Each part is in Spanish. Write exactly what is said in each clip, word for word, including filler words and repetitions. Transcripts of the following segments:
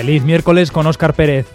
Feliz miércoles con Óscar Pérez.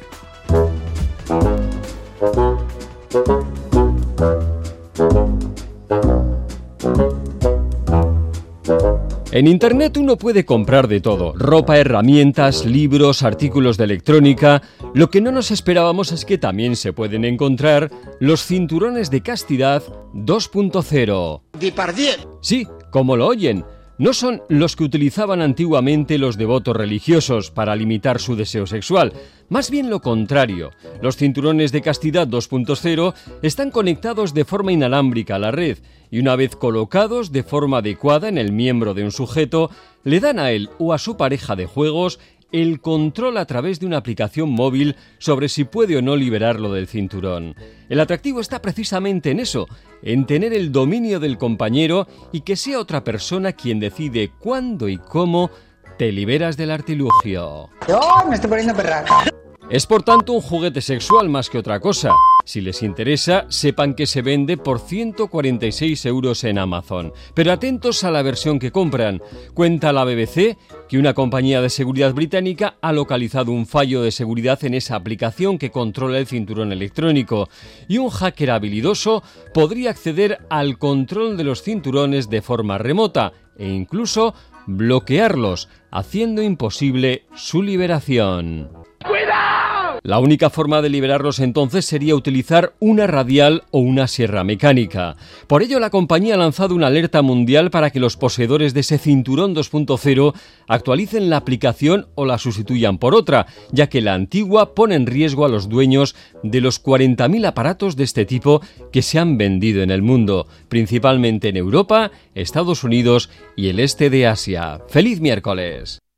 En Internet uno puede comprar de todo: ropa, herramientas, libros, artículos de electrónica. Lo que no nos esperábamos es que también se pueden encontrar los cinturones de castidad dos punto cero. Sí, como lo oyen. No son los que utilizaban antiguamente los devotos religiosos para limitar su deseo sexual. Más bien lo contrario. Los cinturones de castidad dos punto cero están conectados de forma inalámbrica a la red y una vez colocados de forma adecuada en el miembro de un sujeto, le dan a él o a su pareja de juegos el control a través de una aplicación móvil sobre si puede o no liberarlo del cinturón. El atractivo está precisamente en eso, en tener el dominio del compañero y que sea otra persona quien decide cuándo y cómo te liberas del artilugio. Yo me estoy poniendo perraca. Es por tanto un juguete sexual más que otra cosa. Si les interesa, sepan que se vende por ciento cuarenta y seis euros en Amazon. Pero atentos a la versión que compran. Cuenta la B B C que una compañía de seguridad británica ha localizado un fallo de seguridad en esa aplicación que controla el cinturón electrónico. Y un hacker habilidoso podría acceder al control de los cinturones de forma remota e incluso bloquearlos, haciendo imposible su liberación. La única forma de liberarlos entonces sería utilizar una radial o una sierra mecánica. Por ello, la compañía ha lanzado una alerta mundial para que los poseedores de ese cinturón dos punto cero actualicen la aplicación o la sustituyan por otra, ya que la antigua pone en riesgo a los dueños de los cuarenta mil aparatos de este tipo que se han vendido en el mundo, principalmente en Europa, Estados Unidos y el este de Asia. ¡Feliz miércoles!